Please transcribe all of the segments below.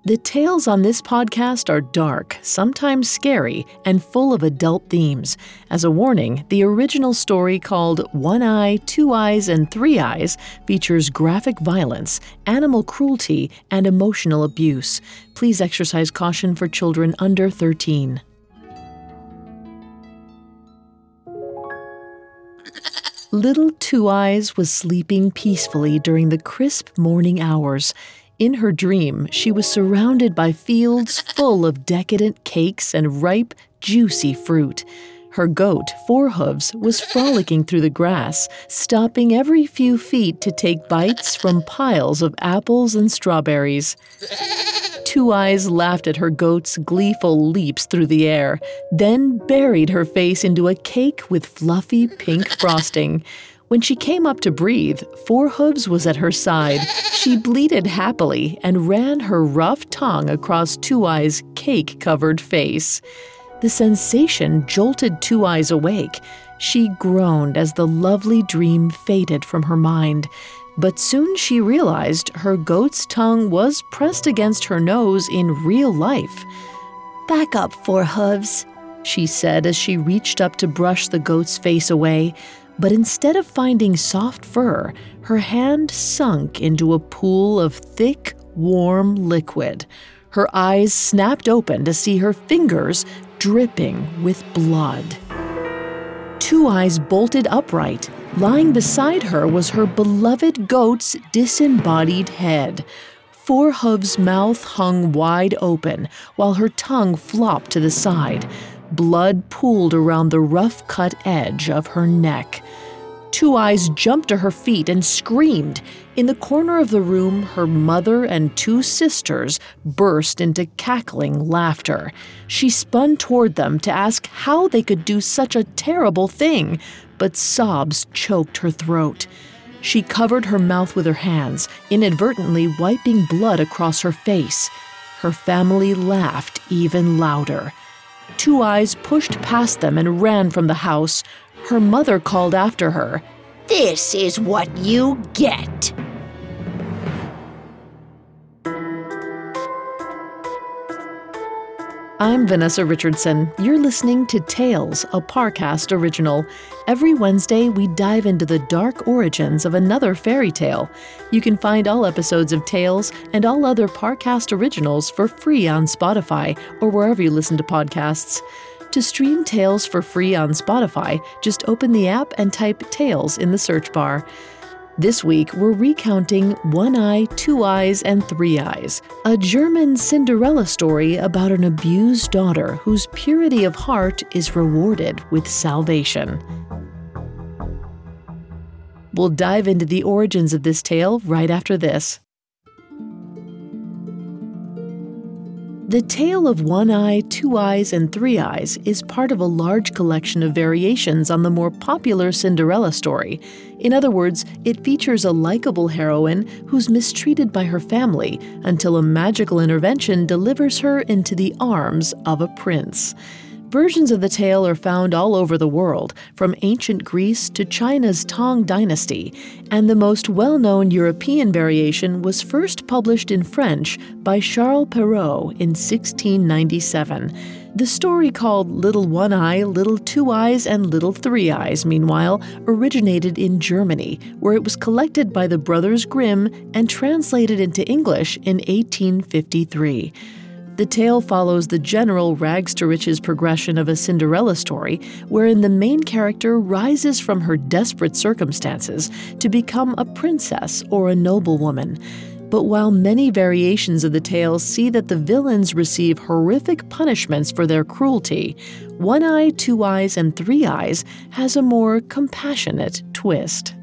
The tales on this podcast are dark, sometimes scary, and full of adult themes. As a warning, the original story called One Eye, Two Eyes, and Three Eyes features graphic violence, animal cruelty, and emotional abuse. Please exercise caution for children under 13. Little Two Eyes was sleeping peacefully during the crisp morning hours. In her dream, she was surrounded by fields full of decadent cakes and ripe, juicy fruit. Her goat, Four Hooves, was frolicking through the grass, stopping every few feet to take bites from piles of apples and strawberries. Two Eyes laughed at her goat's gleeful leaps through the air, then buried her face into a cake with fluffy pink frosting. When she came up to breathe, Four Hooves was at her side. She bleated happily and ran her rough tongue across Two Eyes' cake-covered face. The sensation jolted Two Eyes awake. She groaned as the lovely dream faded from her mind. But soon she realized her goat's tongue was pressed against her nose in real life. "Back up, Four Hooves," she said as she reached up to brush the goat's face away. But instead of finding soft fur, her hand sunk into a pool of thick, warm liquid. Her eyes snapped open to see her fingers dripping with blood. Two Eyes bolted upright. Lying beside her was her beloved goat's disembodied head. Four Hooves' mouth hung wide open, while her tongue flopped to the side. Blood pooled around the rough-cut edge of her neck. Two Eyes jumped to her feet and screamed. In the corner of the room, her mother and two sisters burst into cackling laughter. She spun toward them to ask how they could do such a terrible thing, but sobs choked her throat. She covered her mouth with her hands, inadvertently wiping blood across her face. Her family laughed even louder. Two Eyes pushed past them and ran from the house. Her mother called after her, "This is what you get." I'm Vanessa Richardson. You're listening to Tales, a Parcast original. Every Wednesday, we dive into the dark origins of another fairy tale. You can find all episodes of Tales and all other Parcast originals for free on Spotify or wherever you listen to podcasts. To stream Tales for free on Spotify, just open the app and type Tales in the search bar. This week, we're recounting One Eye, Two Eyes, and Three Eyes, a German Cinderella story about an abused daughter whose purity of heart is rewarded with salvation. We'll dive into the origins of this tale right after this. The tale of One Eye, Two Eyes, and Three Eyes is part of a large collection of variations on the more popular Cinderella story. In other words, it features a likable heroine who's mistreated by her family until a magical intervention delivers her into the arms of a prince. Versions of the tale are found all over the world, from ancient Greece to China's Tang Dynasty, and the most well-known European variation was first published in French by Charles Perrault in 1697. The story called Little One Eye, Little Two Eyes, and Little Three Eyes, meanwhile, originated in Germany, where it was collected by the Brothers Grimm and translated into English in 1853. The tale follows the general rags-to-riches progression of a Cinderella story, wherein the main character rises from her desperate circumstances to become a princess or a noblewoman. But while many variations of the tale see that the villains receive horrific punishments for their cruelty, One Eye, Two Eyes, and Three Eyes has a more compassionate twist.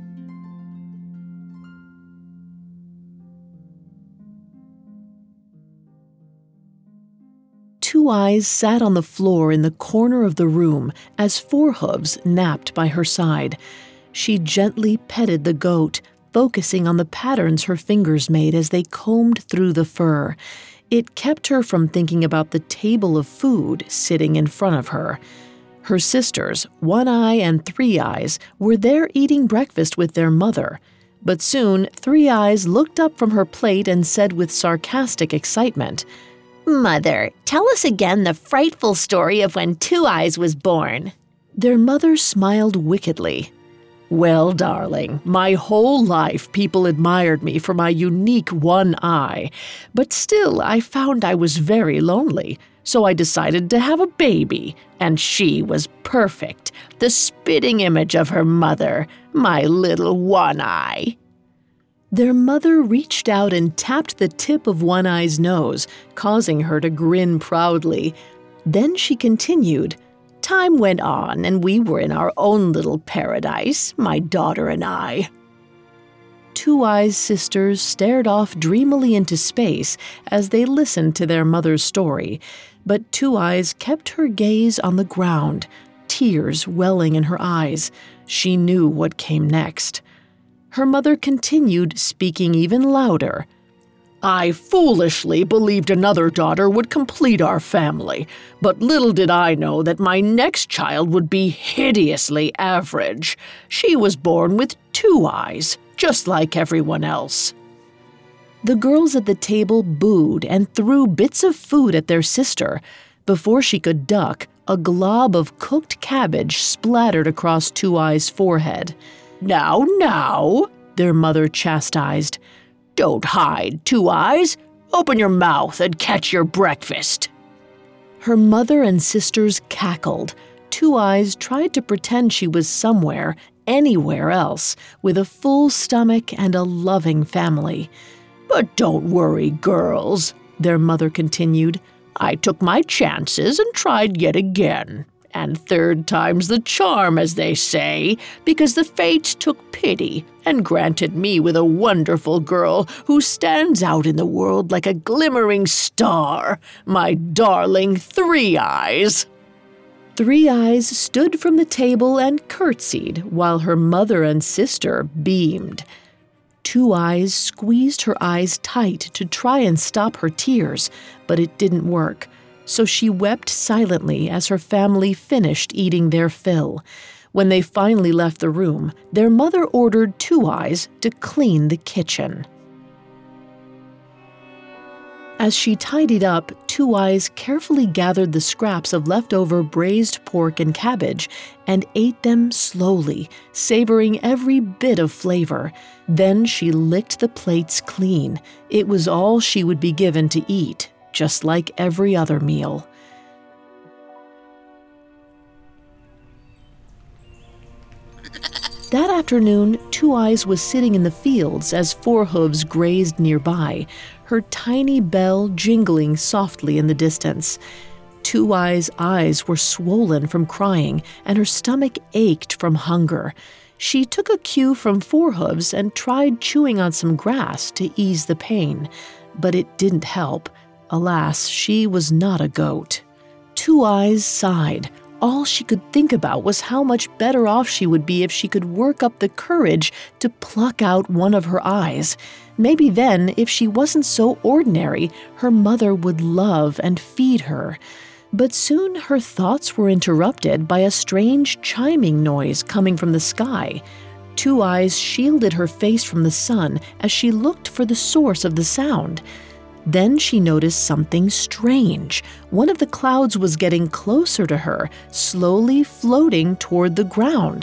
Two Eyes sat on the floor in the corner of the room as Four Hooves napped by her side. She gently petted the goat, focusing on the patterns her fingers made as they combed through the fur. It kept her from thinking about the table of food sitting in front of her. Her sisters, One Eye and Three Eyes, were there eating breakfast with their mother. But soon, Three Eyes looked up from her plate and said with sarcastic excitement, "Mother, tell us again the frightful story of when Two Eyes was born." Their mother smiled wickedly. "Well, darling, my whole life people admired me for my unique one eye, but still I found I was very lonely, so I decided to have a baby, and she was perfect, the spitting image of her mother, my little One Eye." Their mother reached out and tapped the tip of One Eye's nose, causing her to grin proudly. Then she continued, "Time went on, and we were in our own little paradise, my daughter and I." Two Eyes' sisters stared off dreamily into space as they listened to their mother's story, but Two Eyes kept her gaze on the ground, tears welling in her eyes. She knew what came next. Her mother continued, speaking even louder. "I foolishly believed another daughter would complete our family, but little did I know that my next child would be hideously average. She was born with two eyes, just like everyone else." The girls at the table booed and threw bits of food at their sister. Before she could duck, a glob of cooked cabbage splattered across Two Eyes' forehead. Now, their mother chastised. "Don't hide, Two Eyes. Open your mouth and catch your breakfast." Her mother and sisters cackled. Two Eyes tried to pretend she was somewhere, anywhere else, with a full stomach and a loving family. "But don't worry, girls," their mother continued. "I took my chances and tried yet again. And third time's the charm, as they say, because the fates took pity and granted me with a wonderful girl who stands out in the world like a glimmering star, my darling Three Eyes." Three Eyes stood from the table and curtsied while her mother and sister beamed. Two Eyes squeezed her eyes tight to try and stop her tears, but it didn't work. So she wept silently as her family finished eating their fill. When they finally left the room, their mother ordered Two Eyes to clean the kitchen. As she tidied up, Two Eyes carefully gathered the scraps of leftover braised pork and cabbage and ate them slowly, savoring every bit of flavor. Then she licked the plates clean. It was all she would be given to eat, just like every other meal. That afternoon, Two Eyes was sitting in the fields as Four Hooves grazed nearby, her tiny bell jingling softly in the distance. Two Eyes' eyes were swollen from crying, and her stomach ached from hunger. She took a cue from Four Hooves and tried chewing on some grass to ease the pain, but it didn't help. Alas, she was not a goat. Two Eyes sighed. All she could think about was how much better off she would be if she could work up the courage to pluck out one of her eyes. Maybe then, if she wasn't so ordinary, her mother would love and feed her. But soon her thoughts were interrupted by a strange chiming noise coming from the sky. Two Eyes shielded her face from the sun as she looked for the source of the sound. Then she noticed something strange. One of the clouds was getting closer to her, slowly floating toward the ground.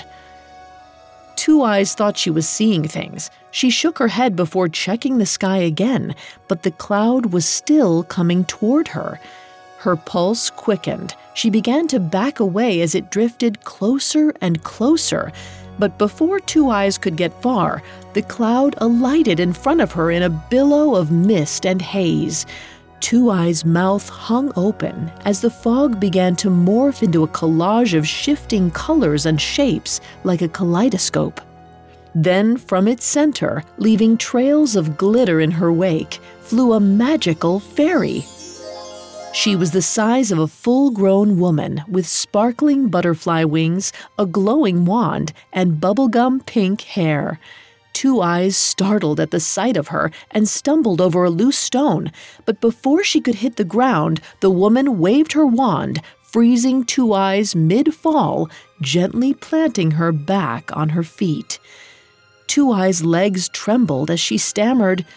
Two Eyes thought she was seeing things. She shook her head before checking the sky again, but the cloud was still coming toward her. Her pulse quickened. She began to back away as it drifted closer and closer. But before Two Eyes could get far, the cloud alighted in front of her in a billow of mist and haze. Two Eyes' mouth hung open as the fog began to morph into a collage of shifting colors and shapes like a kaleidoscope. Then from its center, leaving trails of glitter in her wake, flew a magical fairy. She was the size of a full-grown woman with sparkling butterfly wings, a glowing wand, and bubblegum pink hair. Two Eyes startled at the sight of her and stumbled over a loose stone, but before she could hit the ground, the woman waved her wand, freezing Two Eyes mid-fall, gently planting her back on her feet. Two Eyes' legs trembled as she stammered,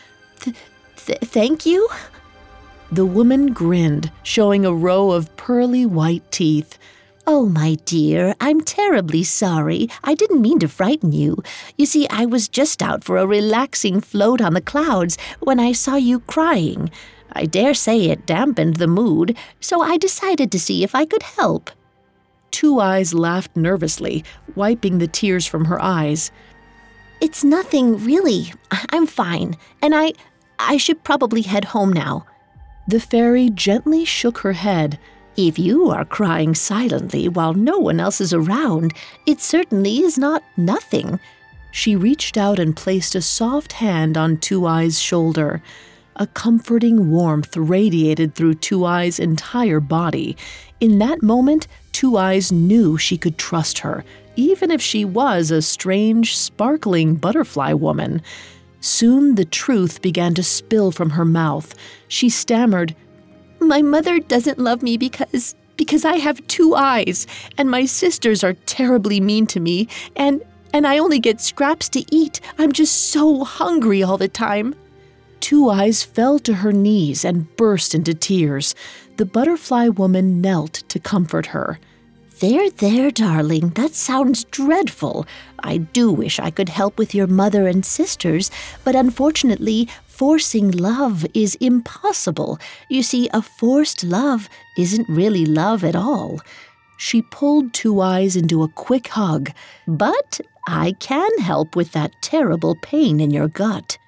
Thank you? The woman grinned, showing a row of pearly white teeth. Oh, my dear, I'm terribly sorry. I didn't mean to frighten you. You see, I was just out for a relaxing float on the clouds when I saw you crying. I dare say it dampened the mood, so I decided to see if I could help. Two Eyes laughed nervously, wiping the tears from her eyes. It's nothing, really. I'm fine, and I should probably head home now. The fairy gently shook her head. If you are crying silently while no one else is around, it certainly is not nothing. She reached out and placed a soft hand on Two Eyes' shoulder. A comforting warmth radiated through Two Eyes' entire body. In that moment, Two Eyes knew she could trust her, even if she was a strange, sparkling butterfly woman. Soon the truth began to spill from her mouth. She stammered, My mother doesn't love me because I have 2 eyes, and my sisters are terribly mean to me, and I only get scraps to eat. I'm just so hungry all the time. Two Eyes fell to her knees and burst into tears. The butterfly woman knelt to comfort her. There, darling, that sounds dreadful. I do wish I could help with your mother and sisters, but unfortunately, forcing love is impossible. You see, a forced love isn't really love at all. She pulled Two Eyes into a quick hug. But I can help with that terrible pain in your gut.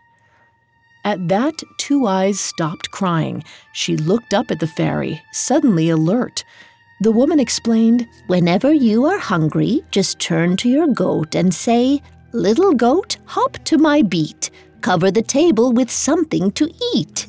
At that, Two Eyes stopped crying. She looked up at the fairy, suddenly alert. The woman explained, Whenever you are hungry, just turn to your goat and say, Little goat, hop to my beat. Cover the table with something to eat.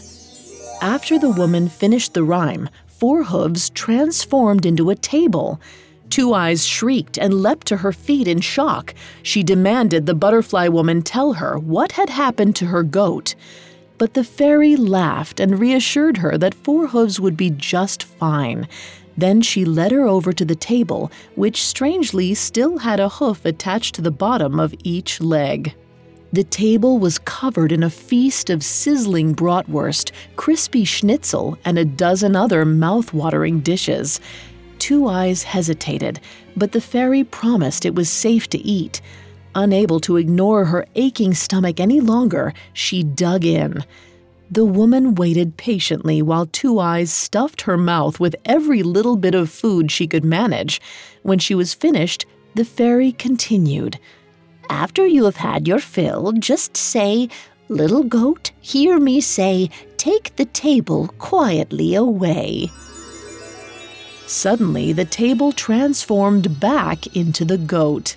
After the woman finished the rhyme, Four Hooves transformed into a table. Two Eyes shrieked and leapt to her feet in shock. She demanded the butterfly woman tell her what had happened to her goat. But the fairy laughed and reassured her that Four Hooves would be just fine. Then she led her over to the table, which strangely still had a hoof attached to the bottom of each leg. The table was covered in a feast of sizzling bratwurst, crispy schnitzel, and a dozen other mouth-watering dishes. Two Eyes hesitated, but the fairy promised it was safe to eat. Unable to ignore her aching stomach any longer, she dug in. The woman waited patiently while Two Eyes stuffed her mouth with every little bit of food she could manage. When she was finished, the fairy continued. After you have had your fill, just say, Little goat, hear me say, take the table quietly away. Suddenly, the table transformed back into the goat.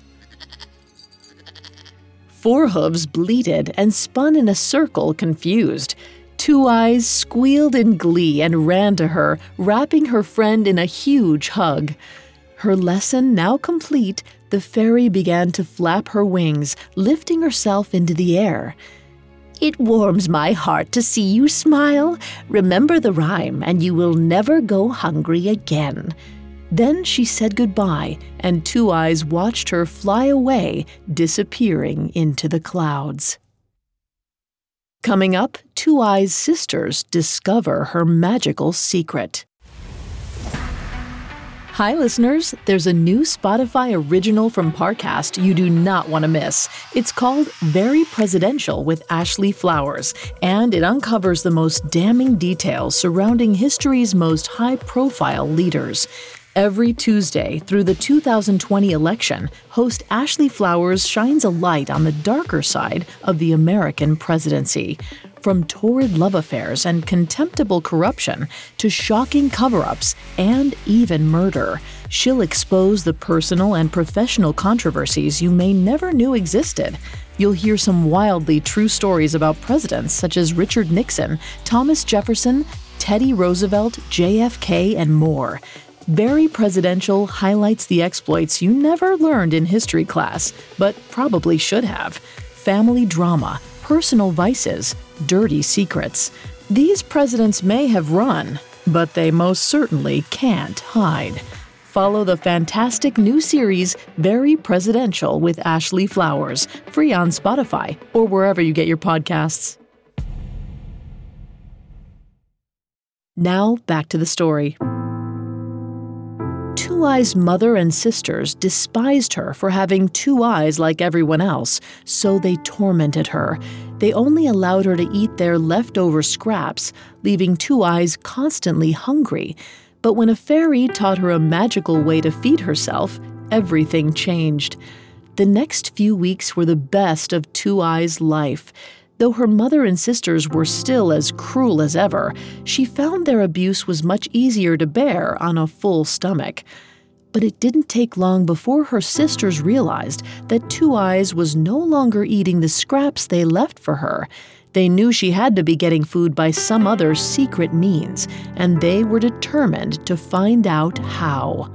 Four Hooves bleated and spun in a circle, confused. Two Eyes squealed in glee and ran to her, wrapping her friend in a huge hug. Her lesson now complete, the fairy began to flap her wings, lifting herself into the air. It warms my heart to see you smile. Remember the rhyme, and you will never go hungry again. Then she said goodbye, and Two Eyes watched her fly away, disappearing into the clouds. Coming up, Two Eyes' sisters discover her magical secret. Hi, listeners. There's a new Spotify original from Parcast you do not want to miss. It's called Very Presidential with Ashley Flowers, and it uncovers the most damning details surrounding history's most high-profile leaders. Every Tuesday through the 2020 election, host Ashley Flowers shines a light on the darker side of the American presidency. From torrid love affairs and contemptible corruption to shocking cover-ups and even murder, she'll expose the personal and professional controversies you may never knew existed. You'll hear some wildly true stories about presidents such as Richard Nixon, Thomas Jefferson, Teddy Roosevelt, JFK, and more. Very Presidential highlights the exploits you never learned in history class, but probably should have. Family drama, personal vices, dirty secrets. These presidents may have run, but they most certainly can't hide. Follow the fantastic new series, Very Presidential with Ashley Flowers, free on Spotify or wherever you get your podcasts. Now, back to the story. Two Eye's mother and sisters despised her for having two eyes like everyone else, so they tormented her. They only allowed her to eat their leftover scraps, leaving Two Eyes constantly hungry. But when a fairy taught her a magical way to feed herself, everything changed. The next few weeks were the best of Two Eyes' life. Though her mother and sisters were still as cruel as ever, she found their abuse was much easier to bear on a full stomach. But it didn't take long before her sisters realized that Two Eyes was no longer eating the scraps they left for her. They knew she had to be getting food by some other secret means, and they were determined to find out how.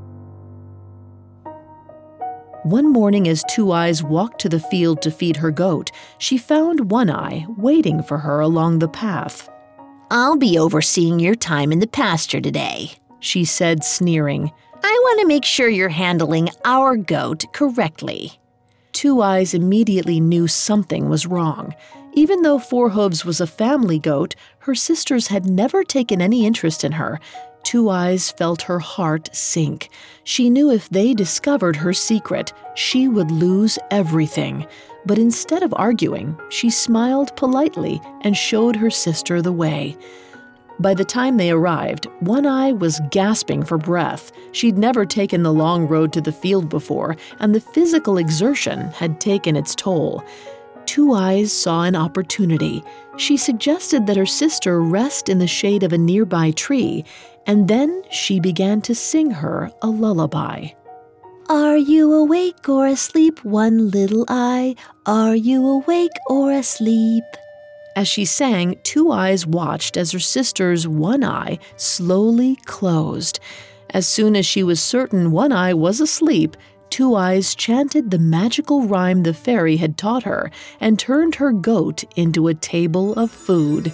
One morning as Two Eyes walked to the field to feed her goat, she found One Eye waiting for her along the path. "I'll be overseeing your time in the pasture today," she said, sneering. "I want to make sure you're handling our goat correctly." Two Eyes immediately knew something was wrong. Even though Four Hooves was a family goat, her sisters had never taken any interest in her. Two Eyes felt her heart sink. She knew if they discovered her secret, she would lose everything. But instead of arguing, she smiled politely and showed her sister the way. By the time they arrived, One Eye was gasping for breath. She'd never taken the long road to the field before, and the physical exertion had taken its toll. Two Eyes saw an opportunity. She suggested that her sister rest in the shade of a nearby tree, and then she began to sing her a lullaby. "Are you awake or asleep, one little eye? Are you awake or asleep?" As she sang, Two Eyes watched as her sister's one eye slowly closed. As soon as she was certain One Eye was asleep, Two Eyes chanted the magical rhyme the fairy had taught her and turned her goat into a table of food.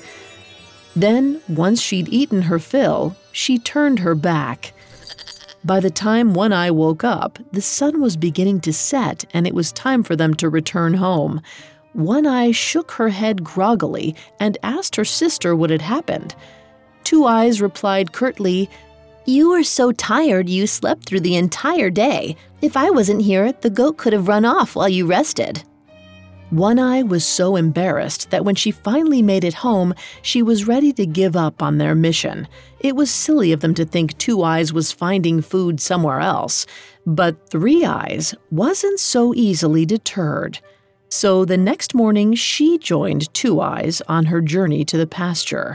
Then, once she'd eaten her fill, she turned her back. By the time One Eye woke up, the sun was beginning to set and it was time for them to return home. One Eye shook her head groggily and asked her sister what had happened. Two Eyes replied curtly, "You were so tired you slept through the entire day. If I wasn't here, the goat could have run off while you rested." One Eye was so embarrassed that when she finally made it home, she was ready to give up on their mission. It was silly of them to think Two Eyes was finding food somewhere else, but Three Eyes wasn't so easily deterred. So the next morning, she joined Two Eyes on her journey to the pasture.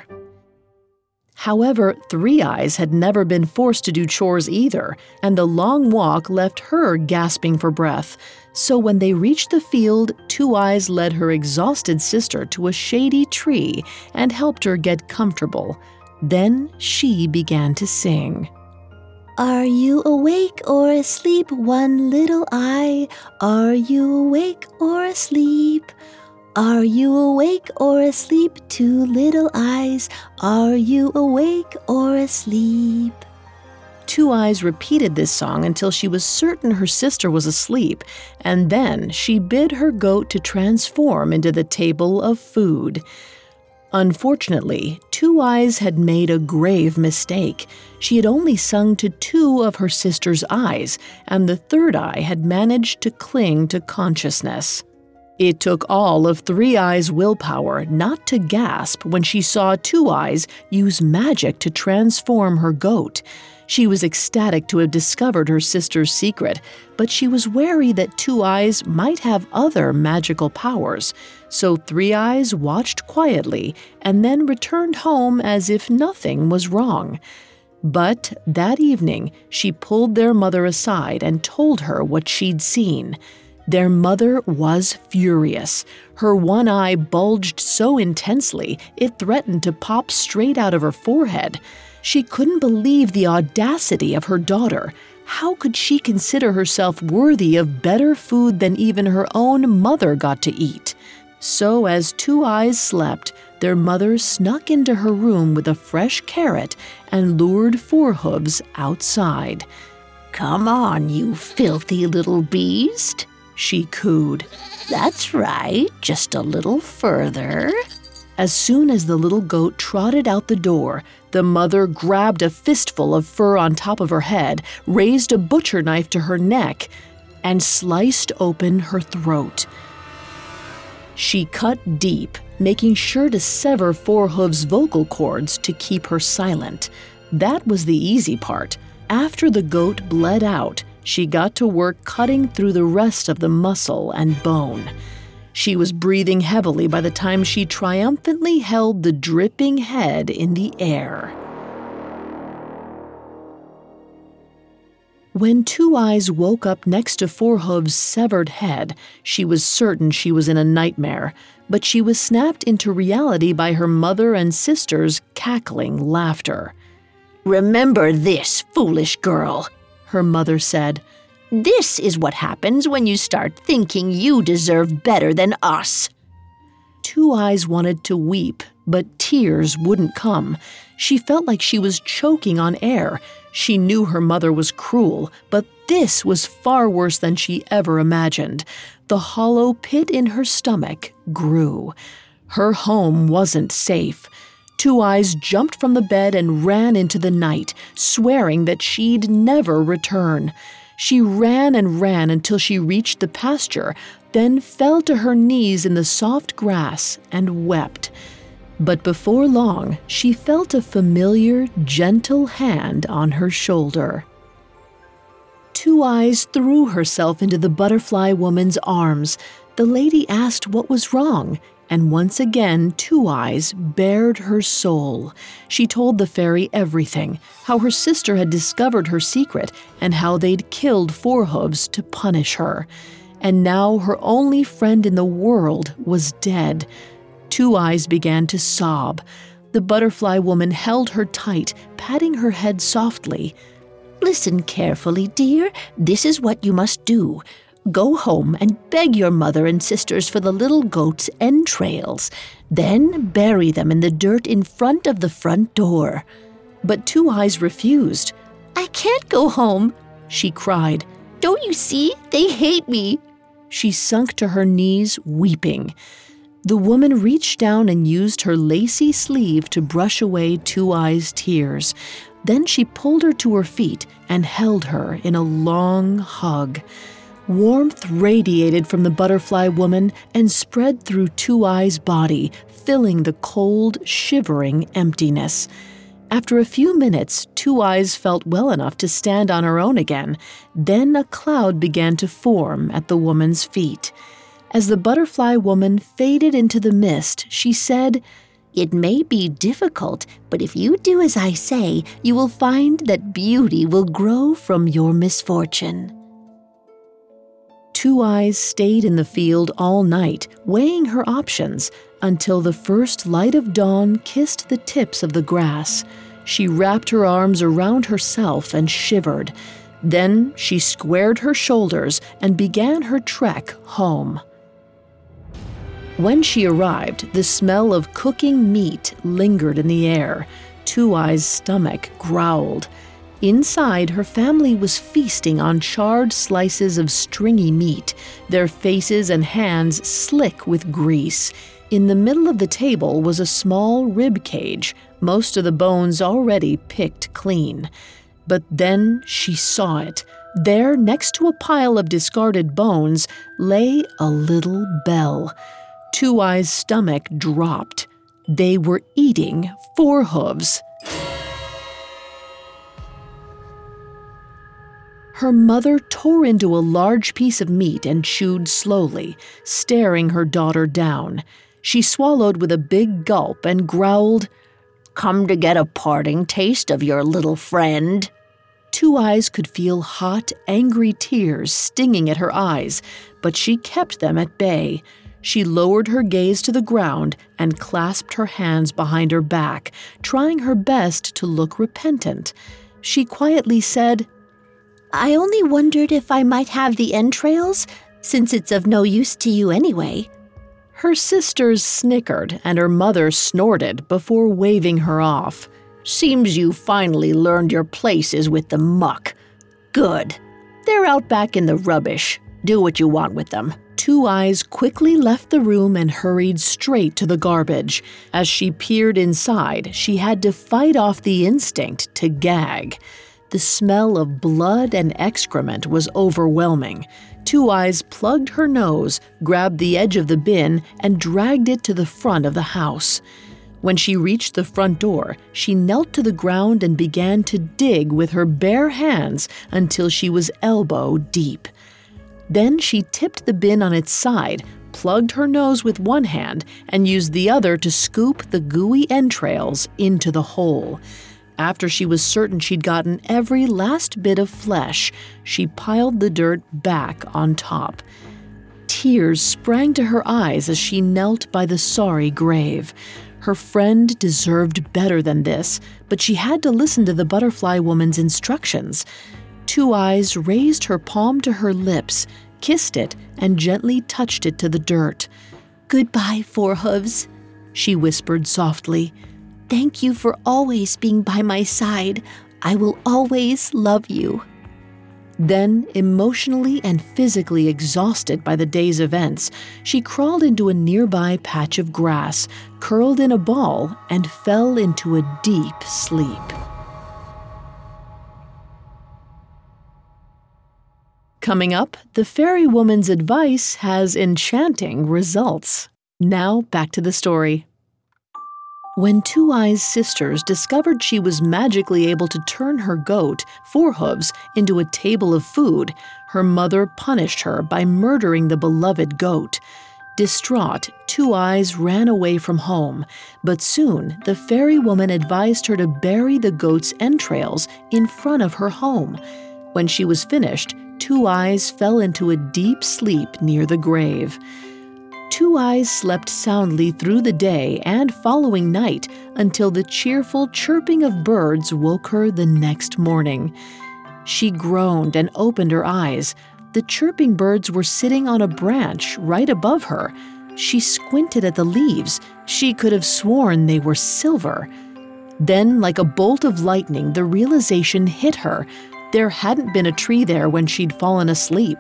However, Three Eyes had never been forced to do chores either, and the long walk left her gasping for breath. So when they reached the field, Two Eyes led her exhausted sister to a shady tree and helped her get comfortable. Then she began to sing. "Are you awake or asleep, one little eye? Are you awake or asleep? Are you awake or asleep, two little eyes? Are you awake or asleep?" Two Eyes repeated this song until she was certain her sister was asleep, and then she bid her goat to transform into the table of food. Unfortunately, Two Eyes had made a grave mistake. She had only sung to two of her sister's eyes, and the third eye had managed to cling to consciousness. It took all of Three Eyes' willpower not to gasp when she saw Two Eyes use magic to transform her goat. She was ecstatic to have discovered her sister's secret, but she was wary that Two Eyes might have other magical powers. So Three Eyes watched quietly and then returned home as if nothing was wrong. But that evening, she pulled their mother aside and told her what she'd seen. Their mother was furious. Her one eye bulged so intensely it threatened to pop straight out of her forehead. She couldn't believe the audacity of her daughter. How could she consider herself worthy of better food than even her own mother got to eat? So as Two Eyes slept, their mother snuck into her room with a fresh carrot and lured Four Hooves outside. Come on, you filthy little beast, she cooed. That's right, just a little further. As soon as the little goat trotted out the door, the mother grabbed a fistful of fur on top of her head, raised a butcher knife to her neck, and sliced open her throat. She cut deep, making sure to sever Four Hooves' vocal cords to keep her silent. That was the easy part. After the goat bled out, she got to work cutting through the rest of the muscle and bone. She was breathing heavily by the time she triumphantly held the dripping head in the air. When Two Eyes woke up next to Four Hooves' severed head, she was certain she was in a nightmare, but she was snapped into reality by her mother and sister's cackling laughter. Remember this, foolish girl, her mother said. This is what happens when you start thinking you deserve better than us. Two Eyes wanted to weep, but tears wouldn't come. She felt like she was choking on air. She knew her mother was cruel, but this was far worse than she ever imagined. The hollow pit in her stomach grew. Her home wasn't safe. Two Eyes jumped from the bed and ran into the night, swearing that she'd never return. She ran and ran until she reached the pasture, then fell to her knees in the soft grass and wept. But before long, she felt a familiar, gentle hand on her shoulder. Two Eyes threw herself into the butterfly woman's arms. The lady asked what was wrong, and once again Two Eyes bared her soul. She told the fairy everything, how her sister had discovered her secret and how they'd killed Four Hooves to punish her. And now her only friend in the world was dead. Two Eyes began to sob. The butterfly woman held her tight, patting her head softly. Listen carefully, dear. This is what you must do. Go home and beg your mother and sisters for the little goat's entrails. Then bury them in the dirt in front of the front door. But Two Eyes refused. I can't go home, she cried. Don't you see? They hate me. She sunk to her knees, weeping. The woman reached down and used her lacy sleeve to brush away Two Eyes' tears. Then she pulled her to her feet and held her in a long hug. Warmth radiated from the butterfly woman and spread through Two Eyes' body, filling the cold, shivering emptiness. After a few minutes, Two Eyes felt well enough to stand on her own again. Then a cloud began to form at the woman's feet. As the butterfly woman faded into the mist, she said, It may be difficult, but if you do as I say, you will find that beauty will grow from your misfortune. Two Eyes stayed in the field all night, weighing her options, until the first light of dawn kissed the tips of the grass. She wrapped her arms around herself and shivered. Then she squared her shoulders and began her trek home. When she arrived, the smell of cooking meat lingered in the air. Two Eyes' stomach growled. Inside, her family was feasting on charred slices of stringy meat, their faces and hands slick with grease. In the middle of the table was a small rib cage, most of the bones already picked clean. But then she saw it. There, next to a pile of discarded bones, lay a little bell. Two Eyes' stomach dropped. They were eating Four Hooves. Her mother tore into a large piece of meat and chewed slowly, staring her daughter down. She swallowed with a big gulp and growled, Come to get a parting taste of your little friend. Two Eyes could feel hot, angry tears stinging at her eyes, but she kept them at bay. She lowered her gaze to the ground and clasped her hands behind her back, trying her best to look repentant. She quietly said, I only wondered if I might have the entrails, since it's of no use to you anyway. Her sisters snickered and her mother snorted before waving her off. Seems you finally learned your places with the muck. Good. They're out back in the rubbish. Do what you want with them. Two Eyes quickly left the room and hurried straight to the garbage. As she peered inside, she had to fight off the instinct to gag. The smell of blood and excrement was overwhelming. Two Eyes plugged her nose, grabbed the edge of the bin, and dragged it to the front of the house. When she reached the front door, she knelt to the ground and began to dig with her bare hands until she was elbow deep. Then she tipped the bin on its side, plugged her nose with one hand, and used the other to scoop the gooey entrails into the hole. After she was certain she'd gotten every last bit of flesh, she piled the dirt back on top. Tears sprang to her eyes as she knelt by the sorry grave. Her friend deserved better than this, but she had to listen to the butterfly woman's instructions. Two Eyes raised her palm to her lips, kissed it, and gently touched it to the dirt. Goodbye, Four Hooves, she whispered softly. Thank you for always being by my side. I will always love you. Then, emotionally and physically exhausted by the day's events, she crawled into a nearby patch of grass, curled in a ball, and fell into a deep sleep. Coming up, the fairy woman's advice has enchanting results. Now, back to the story. When Two Eyes' sisters discovered she was magically able to turn her goat, Four Hooves, into a table of food, her mother punished her by murdering the beloved goat. Distraught, Two Eyes ran away from home, but soon the fairy woman advised her to bury the goat's entrails in front of her home. When she was finished, Two Eyes fell into a deep sleep near the grave. Two Eyes slept soundly through the day and following night until the cheerful chirping of birds woke her the next morning. She groaned and opened her eyes. The chirping birds were sitting on a branch right above her. She squinted at the leaves. She could have sworn they were silver. Then, like a bolt of lightning, the realization hit her. There hadn't been a tree there when she'd fallen asleep.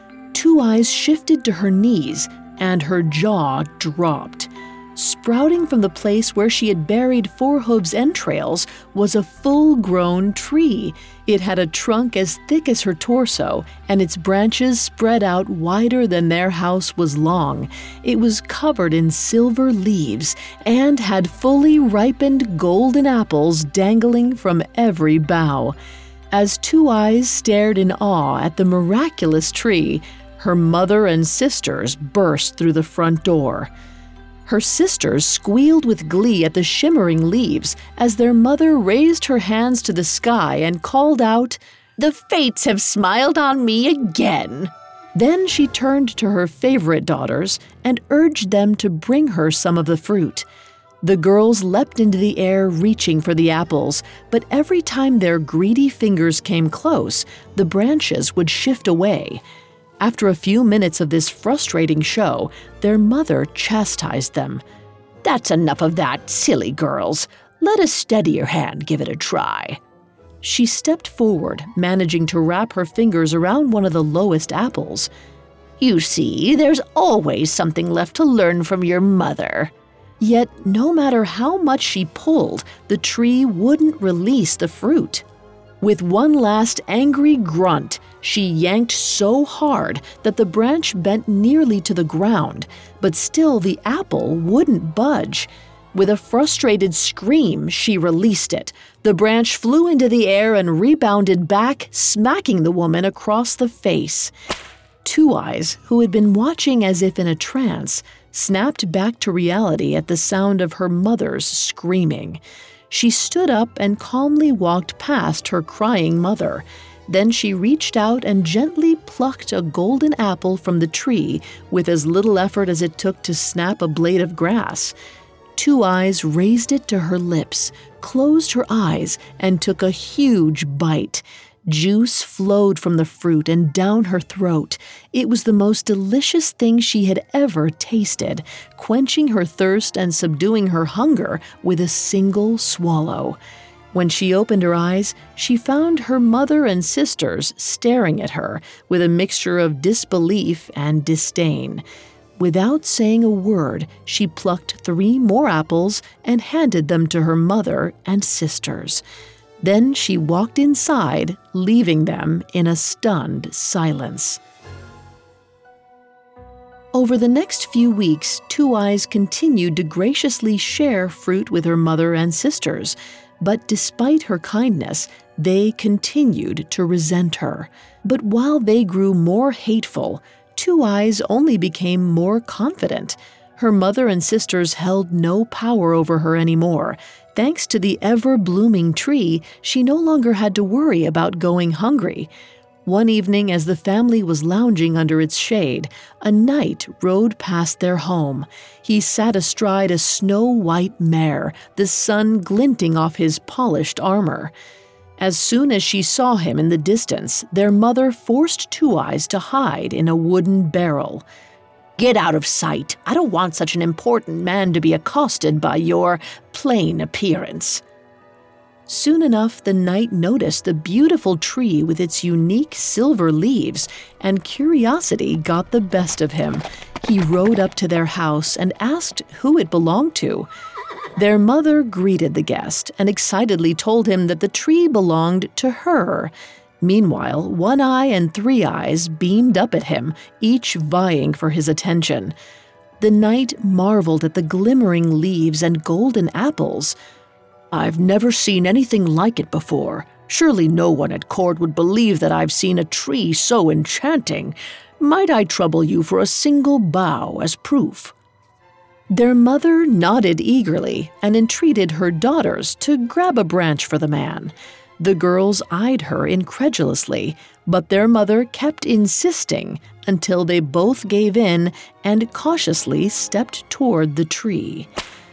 Two Eyes shifted to her knees, and her jaw dropped. Sprouting from the place where she had buried Four Hooves' entrails was a full-grown tree. It had a trunk as thick as her torso, and its branches spread out wider than their house was long. It was covered in silver leaves and had fully ripened golden apples dangling from every bough. As Two Eyes stared in awe at the miraculous tree, her mother and sisters burst through the front door. Her sisters squealed with glee at the shimmering leaves as their mother raised her hands to the sky and called out, "The fates have smiled on me again." Then she turned to her favorite daughters and urged them to bring her some of the fruit. The girls leapt into the air reaching for the apples, but every time their greedy fingers came close, the branches would shift away. After a few minutes of this frustrating show, their mother chastised them. "That's enough of that, silly girls. Let a steadier hand give it a try." She stepped forward, managing to wrap her fingers around one of the lowest apples. "You see, there's always something left to learn from your mother." Yet, no matter how much she pulled, the tree wouldn't release the fruit. With one last angry grunt, she yanked so hard that the branch bent nearly to the ground, but still the apple wouldn't budge. With a frustrated scream, she released it. The branch flew into the air and rebounded back, smacking the woman across the face. Two Eyes, who had been watching as if in a trance, snapped back to reality at the sound of her mother's screaming. She stood up and calmly walked past her crying mother. Then she reached out and gently plucked a golden apple from the tree with as little effort as it took to snap a blade of grass. Two Eyes raised it to her lips, closed her eyes, and took a huge bite. Juice flowed from the fruit and down her throat. It was the most delicious thing she had ever tasted, quenching her thirst and subduing her hunger with a single swallow. When she opened her eyes, she found her mother and sisters staring at her with a mixture of disbelief and disdain. Without saying a word, she plucked 3 more apples and handed them to her mother and sisters. Then she walked inside, leaving them in a stunned silence. Over the next few weeks, Two Eyes continued to graciously share fruit with her mother and sisters, but despite her kindness, they continued to resent her. But while they grew more hateful, Two Eyes only became more confident. Her mother and sisters held no power over her anymore. Thanks to the ever-blooming tree, she no longer had to worry about going hungry. One evening, as the family was lounging under its shade, a knight rode past their home. He sat astride a snow-white mare, the sun glinting off his polished armor. As soon as she saw him in the distance, their mother forced Two Eyes to hide in a wooden barrel. "Get out of sight. I don't want such an important man to be accosted by your plain appearance." Soon enough, the knight noticed the beautiful tree with its unique silver leaves, and curiosity got the best of him. He rode up to their house and asked who it belonged to. Their mother greeted the guest and excitedly told him that the tree belonged to her. Meanwhile, One Eye and Three Eyes beamed up at him, each vying for his attention. The knight marveled at the glimmering leaves and golden apples. "I've never seen anything like it before. Surely no one at court would believe that I've seen a tree so enchanting. Might I trouble you for a single bough as proof?" Their mother nodded eagerly and entreated her daughters to grab a branch for the man. The girls eyed her incredulously, but their mother kept insisting until they both gave in and cautiously stepped toward the tree.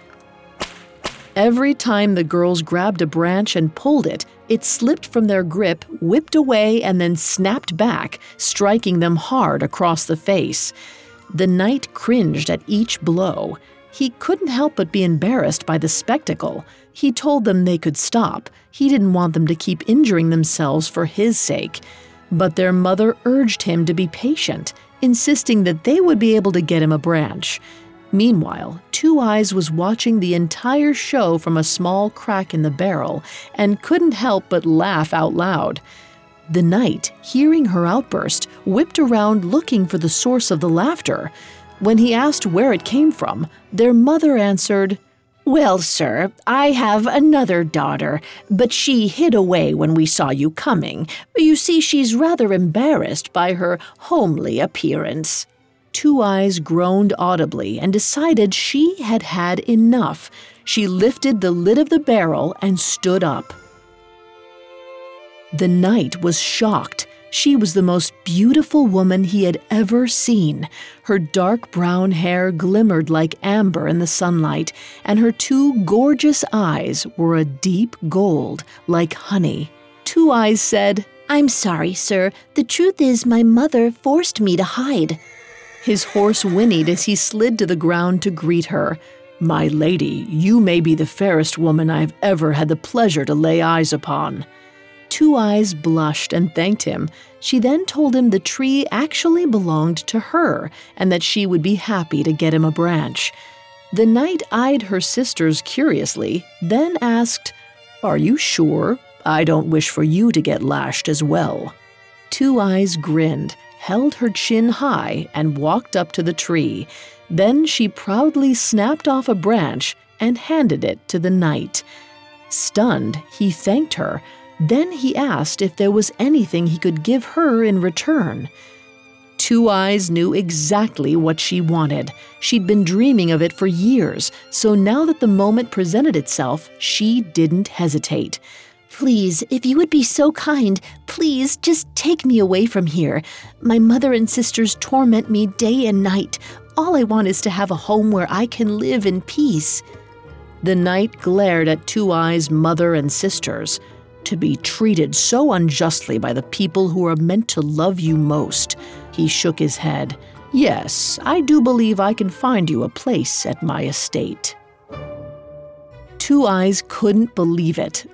Every time the girls grabbed a branch and pulled it, it slipped from their grip, whipped away, and then snapped back, striking them hard across the face. The knight cringed at each blow. He couldn't help but be embarrassed by the spectacle. He told them they could stop. He didn't want them to keep injuring themselves for his sake. But their mother urged him to be patient, insisting that they would be able to get him a branch. Meanwhile, Two Eyes was watching the entire show from a small crack in the barrel and couldn't help but laugh out loud. The knight, hearing her outburst, whipped around looking for the source of the laughter. When he asked where it came from, their mother answered, "Well, sir, I have another daughter, but she hid away when we saw you coming. You see, she's rather embarrassed by her homely appearance." Two Eyes groaned audibly and decided she had had enough. She lifted the lid of the barrel and stood up. The knight was shocked. She was the most beautiful woman he had ever seen. Her dark brown hair glimmered like amber in the sunlight, and her 2 gorgeous eyes were a deep gold, like honey. Two Eyes said, "I'm sorry, sir. The truth is my mother forced me to hide." His horse whinnied as he slid to the ground to greet her. "My lady, you may be the fairest woman I've ever had the pleasure to lay eyes upon." Two Eyes blushed and thanked him. She then told him the tree actually belonged to her and that she would be happy to get him a branch. The knight eyed her sisters curiously, then asked, "Are you sure? I don't wish for you to get lashed as well." Two Eyes grinned, held her chin high, and walked up to the tree. Then she proudly snapped off a branch and handed it to the knight. Stunned, he thanked her. Then he asked if there was anything he could give her in return. Two Eyes knew exactly what she wanted. She'd been dreaming of it for years, so now that the moment presented itself, she didn't hesitate. "Please, if you would be so kind, please just take me away from here. My mother and sisters torment me day and night. All I want is to have a home where I can live in peace." The knight glared at Two Eyes' mother and sisters. "To be treated so unjustly by the people who are meant to love you most." He shook his head. "Yes, I do believe I can find you a place at my estate." Two Eyes couldn't believe it.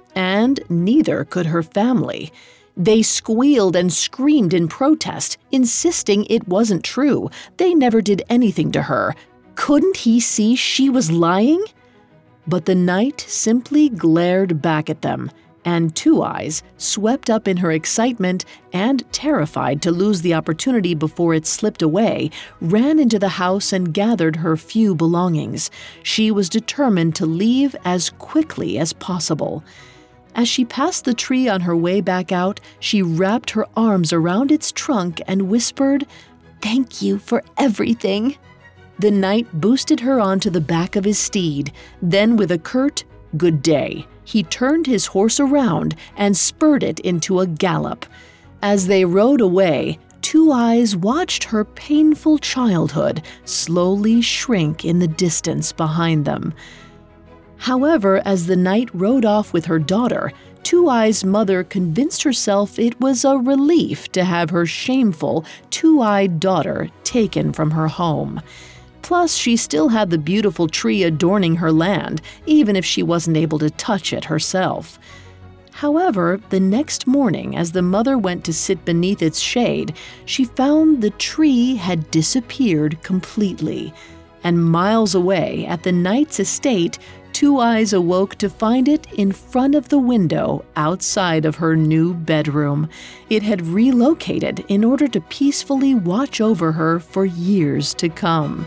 And neither could her family. They squealed and screamed in protest, insisting it wasn't true. They never did anything to her. Couldn't he see she was lying? But the knight simply glared back at them, and Two Eyes, swept up in her excitement and terrified to lose the opportunity before it slipped away, ran into the house and gathered her few belongings. She was determined to leave as quickly as possible. As she passed the tree on her way back out, she wrapped her arms around its trunk and whispered, "Thank you for everything." The knight boosted her onto the back of his steed. Then with a curt, "Good day," he turned his horse around and spurred it into a gallop. As they rode away, Two Eyes watched her painful childhood slowly shrink in the distance behind them. However, as the knight rode off with her daughter, Two Eyes' mother convinced herself it was a relief to have her shameful, two-eyed daughter taken from her home. Plus, she still had the beautiful tree adorning her land, even if she wasn't able to touch it herself. However, the next morning, as the mother went to sit beneath its shade, she found the tree had disappeared completely. And miles away, at the knight's estate, Two Eyes awoke to find it in front of the window outside of her new bedroom. It had relocated in order to peacefully watch over her for years to come.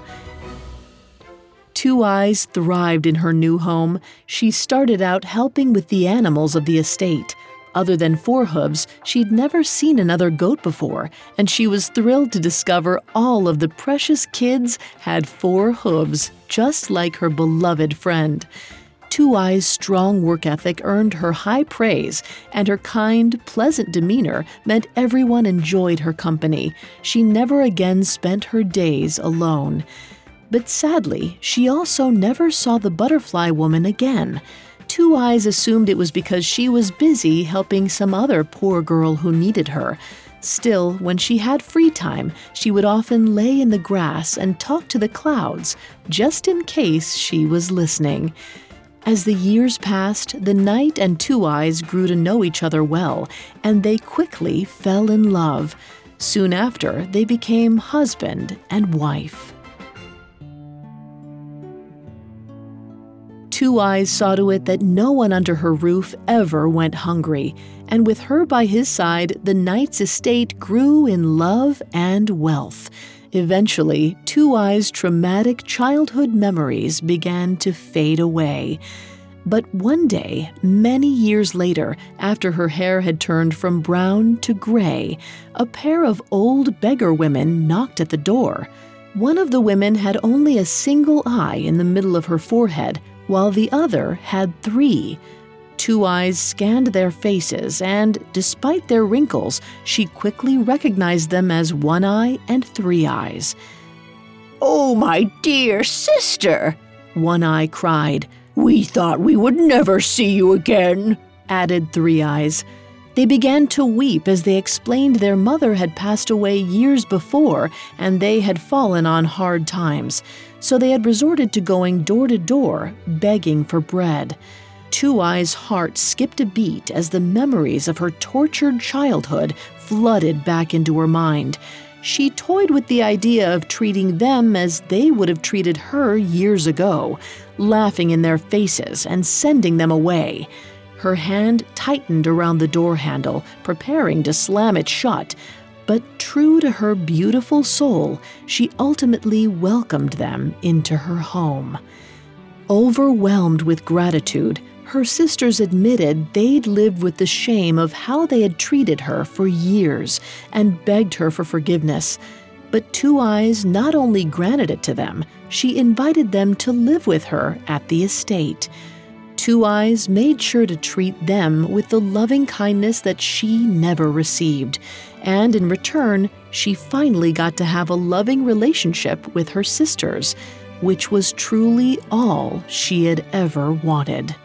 Two Eyes thrived in her new home. She started out helping with the animals of the estate. Other than Four Hooves, she'd never seen another goat before, and she was thrilled to discover all of the precious kids had 4 hooves, just like her beloved friend. Two Eyes' strong work ethic earned her high praise, and her kind, pleasant demeanor meant everyone enjoyed her company. She never again spent her days alone. But sadly, she also never saw the butterfly woman again. Two Eyes assumed it was because she was busy helping some other poor girl who needed her. Still, when she had free time, she would often lay in the grass and talk to the clouds, just in case she was listening. As the years passed, the knight and Two Eyes grew to know each other well, and they quickly fell in love. Soon after, they became husband and wife. Two Eyes saw to it that no one under her roof ever went hungry, and with her by his side, the knight's estate grew in love and wealth. Eventually, Two Eyes' traumatic childhood memories began to fade away. But one day, many years later, after her hair had turned from brown to gray, a pair of old beggar women knocked at the door. One of the women had only a single eye in the middle of her forehead, while the other had 3. Two Eyes scanned their faces, and despite their wrinkles, she quickly recognized them as One Eye and Three Eyes. "Oh, my dear sister," One Eye cried. "We thought we would never see you again," added Three Eyes. They began to weep as they explained their mother had passed away years before and they had fallen on hard times, so they had resorted to going door to door, begging for bread. Two Eyes' heart skipped a beat as the memories of her tortured childhood flooded back into her mind. She toyed with the idea of treating them as they would have treated her years ago, laughing in their faces and sending them away. Her hand tightened around the door handle, preparing to slam it shut. But true to her beautiful soul, she ultimately welcomed them into her home. Overwhelmed with gratitude, her sisters admitted they'd lived with the shame of how they had treated her for years and begged her for forgiveness. But Two Eyes not only granted it to them, she invited them to live with her at the estate. Two Eyes made sure to treat them with the loving kindness that she never received, and in return, she finally got to have a loving relationship with her sisters, which was truly all she had ever wanted.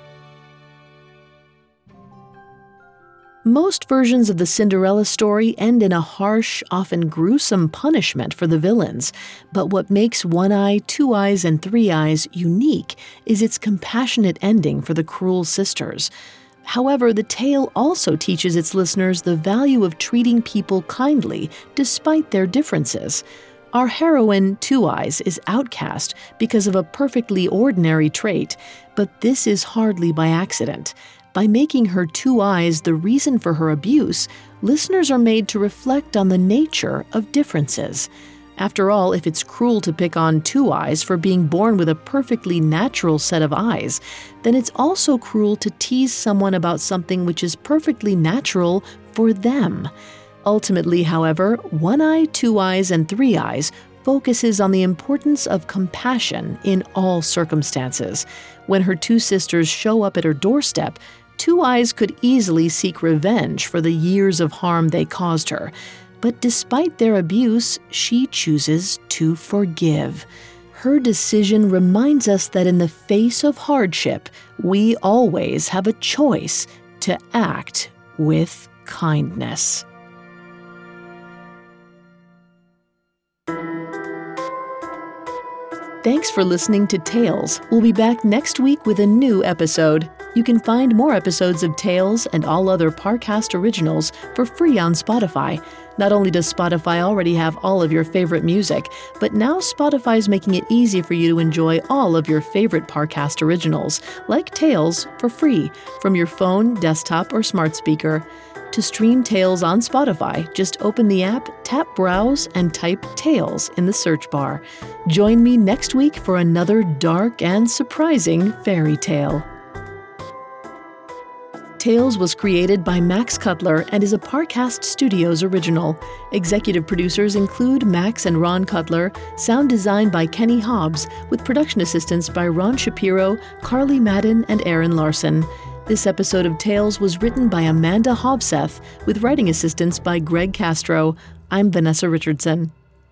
Most versions of the Cinderella story end in a harsh, often gruesome punishment for the villains, but what makes One Eye, Two Eyes, and Three Eyes unique is its compassionate ending for the cruel sisters. However, the tale also teaches its listeners the value of treating people kindly despite their differences. Our heroine, Two Eyes, is outcast because of a perfectly ordinary trait, but this is hardly by accident. By making her two eyes the reason for her abuse, listeners are made to reflect on the nature of differences. After all, if it's cruel to pick on Two Eyes for being born with a perfectly natural set of eyes, then it's also cruel to tease someone about something which is perfectly natural for them. Ultimately, however, One Eye, Two Eyes, and Three Eyes focuses on the importance of compassion in all circumstances. When her two sisters show up at her doorstep, Two Eyes could easily seek revenge for the years of harm they caused her. But despite their abuse, she chooses to forgive. Her decision reminds us that in the face of hardship, we always have a choice to act with kindness. Thanks for listening to Tales. We'll be back next week with a new episode. You can find more episodes of Tales and all other Parcast originals for free on Spotify. Not only does Spotify already have all of your favorite music, but now Spotify's making it easy for you to enjoy all of your favorite Parcast originals, like Tales, for free from your phone, desktop, or smart speaker. To stream Tales on Spotify, just open the app, tap Browse, and type Tales in the search bar. Join me next week for another dark and surprising fairy tale. Tales was created by Max Cutler and is a Parcast Studios original. Executive producers include Max and Ron Cutler, sound design by Kenny Hobbs, with production assistance by Ron Shapiro, Carly Madden, and Aaron Larson. This episode of Tales was written by Amanda Hobseth, with writing assistance by Greg Castro. I'm Vanessa Richardson.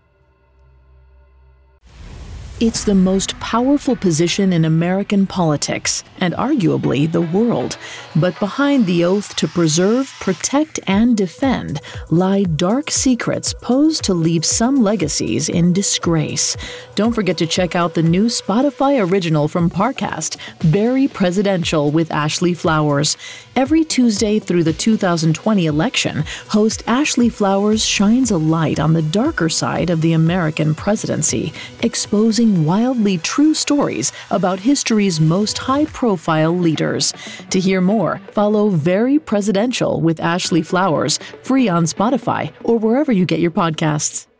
It's the most powerful position in American politics, and arguably the world. But behind the oath to preserve, protect, and defend lie dark secrets posed to leave some legacies in disgrace. Don't forget to check out the new Spotify original from Parcast, Very Presidential with Ashley Flowers. Every Tuesday through the 2020 election, host Ashley Flowers shines a light on the darker side of the American presidency, exposing wildly true stories about history's most high-profile leaders. To hear more, follow Very Presidential with Ashley Flowers, free on Spotify or wherever you get your podcasts.